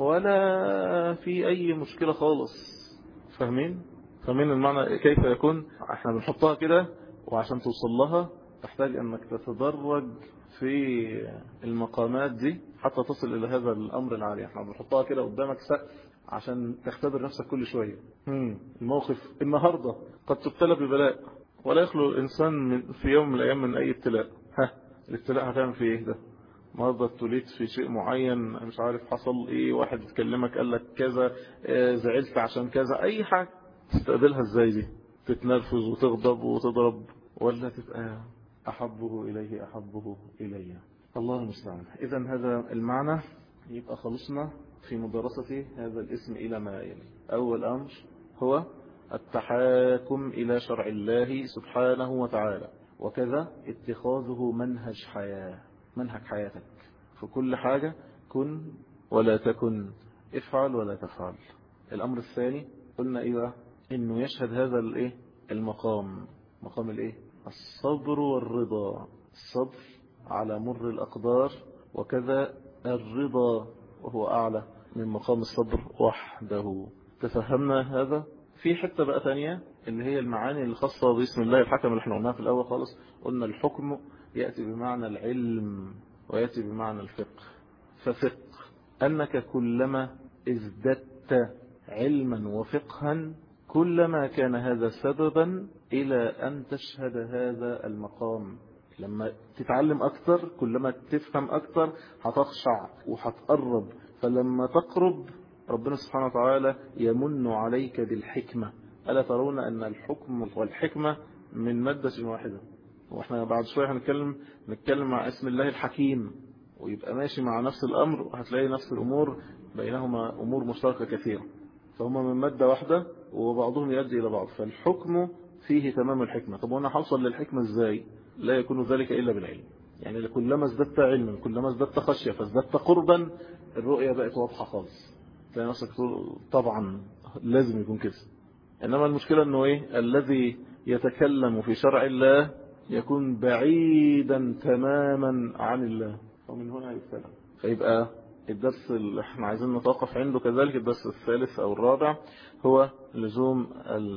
ولا في أي مشكلة خالص. فاهمين؟ فاهمين المعنى كيف يكون؟ احنا بنحطها كده، وعشان توصل لها تحتاج أنك تتدرج في المقامات دي حتى تصل إلى هذا الأمر العالي. احنا بنحطها كده قدامك سقف عشان تختبر نفسك كل شوية. هم الموقف النهاردة قد تبتلى ببلاء، ولا يخلو الإنسان من في يوم من الأيام من أي ابتلاء. ها الابتلاء هتعمل في إيه؟ ده مرضى ابتليت في شيء معين، مش عارف حصل إيه، واحد يتكلمك قال لك كذا، اه زعلت عشان كذا، أي حاجة تستقبلها إزاي دي؟ تتنرفز وتغضب وتضرب، ولا تبقى أحبه إليه أحبه إليه؟ الله المستعان. إذا هذا المعنى يبقى خلصنا في مدرسة هذا الاسم إلى ما يلي. أول أمر هو التحاكم إلى شرع الله سبحانه وتعالى، وكذا اتخاذه منهج حياة، منهج حياتك في كل حاجة. كن ولا تكن، افعل ولا تفعل. الأمر الثاني قلنا إيه بقى؟ إنه يشهد هذا الإيه المقام، مقام الإيه الصبر والرضا. الصبر على مر الأقدار، وكذا الرضا وهو أعلى من مقام الصبر وحده. تفهمنا هذا؟ في حتة بقى ثانية اللي هي المعاني الخاصة باسم الله الحكم اللي احنا قلناها في الأول خالص. قلنا الحكم يأتي بمعنى العلم ويأتي بمعنى الفقه. ففقه أنك كلما ازددت علما وفقها كلما كان هذا سببا إلى أن تشهد هذا المقام. لما تتعلم أكثر كلما تفهم أكثر هتخشع وهتقرب، فلما تقرب ربنا سبحانه وتعالى يمن عليك بالحكمة. ألا ترون أن الحكم والحكمة من مادة واحدة؟ وإحنا بعد شوية هنتكلم نتكلم مع اسم الله الحكيم، ويبقى ماشي مع نفس الأمر، وهتلاقي نفس الأمور بينهما أمور مشتركة كثيرة، فهما من مادة واحدة وبعضهم يؤدي إلى بعض. فالحكم فيه تمام الحكمة. طب وانا حوصل للحكمة ازاي؟ لا يكون ذلك إلا بالعلم. يعني كلما ازددت علما كلما ازددت خشية فازددت قربا، الرؤية بقت واضحة خالص. تلاقي نفسك تقول طبعا لازم يكون كده. إنما المشكلة أنه إيه؟ الذي يتكلم في شرع الله يكون بعيدا تماما عن الله، ومن هنا يبتلى. فيبقى الدرس اللي احنا عايزين نتوقف عنده كذلك الدرس الثالث أو الرابع هو لزوم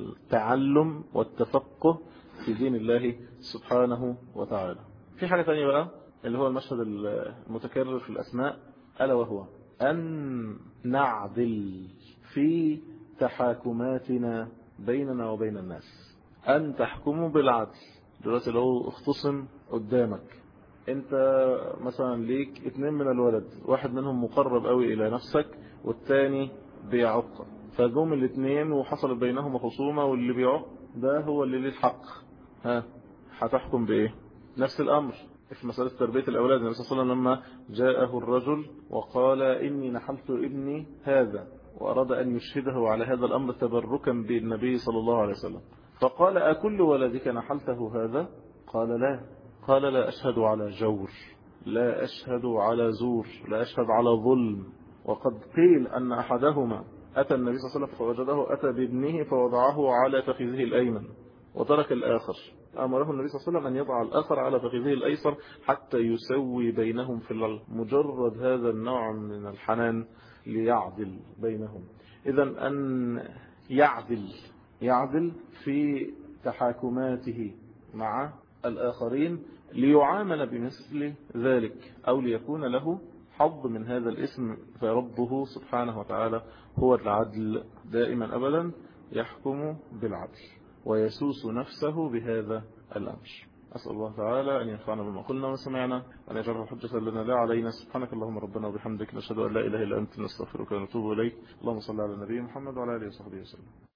التعلم والتفقه في دين الله سبحانه وتعالى. في حاجة ثانية بقى اللي هو المشهد المتكرر في الأسماء، ألا وهو أن نعدل في تحاكماتنا بيننا وبين الناس. أن تحكموا بالعدل. دلوقتي لو اختصم قدامك، انت مثلا ليك اتنين من الولد، واحد منهم مقرب قوي الى نفسك والتاني بيعق، فجم الاتنين وحصل بينهما خصومة، واللي بيعق ده هو اللي ليه الحق. ها هتحكم بايه؟ نفس الامر في مسألة تربية الاولاد. النبي صلى الله عليه وسلم لما جاءه الرجل وقال اني نحلت ابني هذا وأراد أن يشهده على هذا الأمر تبركا بالنبي صلى الله عليه وسلم. فقال: أكل ولدك نحلته هذا؟ قال: لا. قال: لا أشهد على جور، لا أشهد على زور، لا أشهد على ظلم. وقد قيل أن أحدهما أتى النبي صلى الله عليه وسلم فوجده أتى بابنه فوضعه على فخذه الأيمن وترك الآخر. أمره النبي صلى الله عليه وسلم أن يضع الآخر على فخذه الأيسر حتى يسوي بينهم في العلم. مجرد هذا النوع من الحنان ليعدل بينهم. إذن أن يعدل يعدل في تحاكماته مع الآخرين ليعامل بمثل ذلك، أو ليكون له حظ من هذا الاسم. فربه سبحانه وتعالى هو العدل دائما أبدا، يحكم بالعدل ويسوس نفسه بهذا الأمر. أسأل الله تعالى أن ينفعنا بما قلنا وسمعنا، وأن يجعله حجة لنا لا علينا. سبحانك اللهم ربنا وبحمدك، نشهد أن لا إله إلا أنت، نستغفرك ونتوب إليك. اللهم صل على النبي محمد وعلى آله وصحبه وسلم.